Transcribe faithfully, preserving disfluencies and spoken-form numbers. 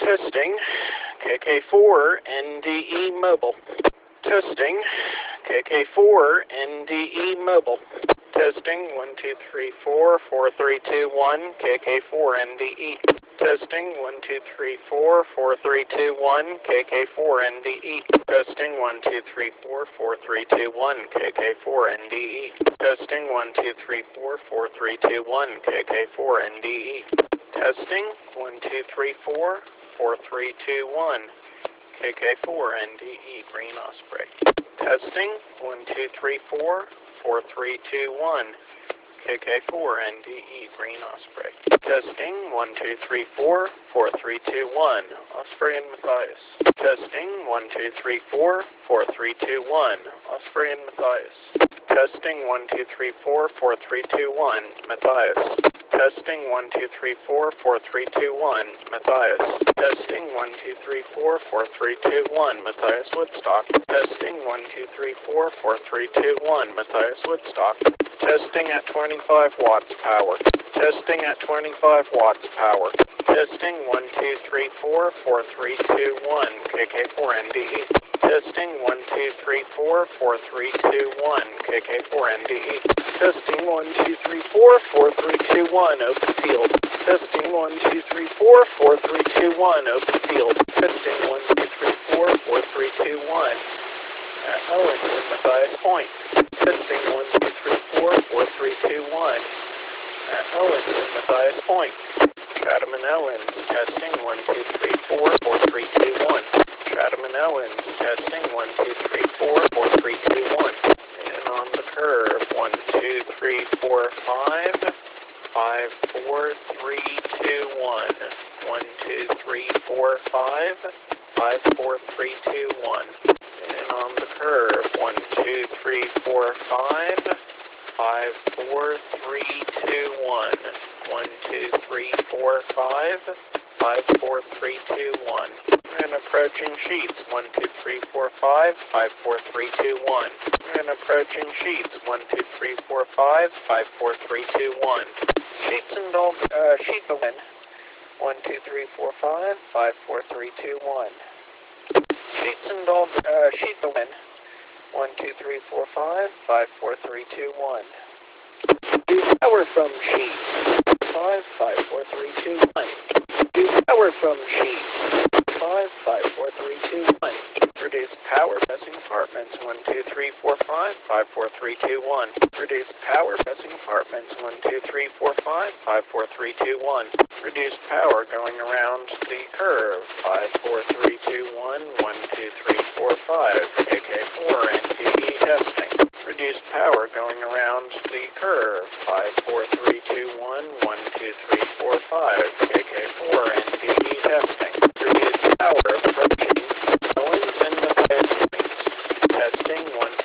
Testing, K K four, N D E mobile. Testing, K K four, N D E mobile. Testing, one two three four, four three two one, K K four, N D E. Testing, one two three four, four three two one, K K four, N D E. Testing, one two three four, four three two one, K K four, N D E. Testing, one two three four, four three two one, K K four, N D E. Testing, one two three four, four three two one, K K four, N D E, Green Osprey. Testing, one two three four, four three two one, K K four, N D E, Green Osprey. Testing, one two three four, four three two one, Osprey and Matthias. Testing, one two three four, four three two one, Osprey and Matthias. Testing, one two three four, four three two one, Matthias. Testing, one two three four, four three two one, Matthias. Testing, one two three four, four three two one, Matthias Woodstock. Testing, one two three four, four three two one, Matthias Woodstock. Testing at twenty-five watts power. Testing at twenty-five watts power. Testing, one two three four, four three two one, K K four, N D E. Testing, one two three four, four three two one, K K four, N D E. Testing, one two three four, four three two one, open field. Testing, one two three four, four three two one, open field. Testing, one two three four, four three two one, at Owens and Matthias Point. Testing, one two three four, four three two one, at Owens and Matthias Point. Chatham and Owens. Testing, one two three four, four three two one. Chatham and Owens. Testing, one two three four, four three two one. And on the curve, one two three four five, five four three two one. one two three four five, five four three two one. And on the curve, one two three four five, five four three two one. one two three four five, five four three two one. And approaching sheets, one two three four five, five four three two one. And approaching sheets, one two three four five, five four three two one. Sheets and dog, uh, sheet the win, one two three four five, five four three two one. Sheets and dog, uh, sheet the win, one two three four five, five four three two one. Power from sheets, five five four three two one. Power from sheets, five five four three two one. Reduce power pressing apartments, one two three four five, five four three two one. Reduce power pressing apartments, one two three four five, five four three two one. Reduce power going around the curve, five four three two one, one two three four five, K K four, N D E testing. Reduce power going around the curve, five four three two one, one two three four five, K K four, N D E testing. Reduce power approaching Owens and Matthias points. Testing, one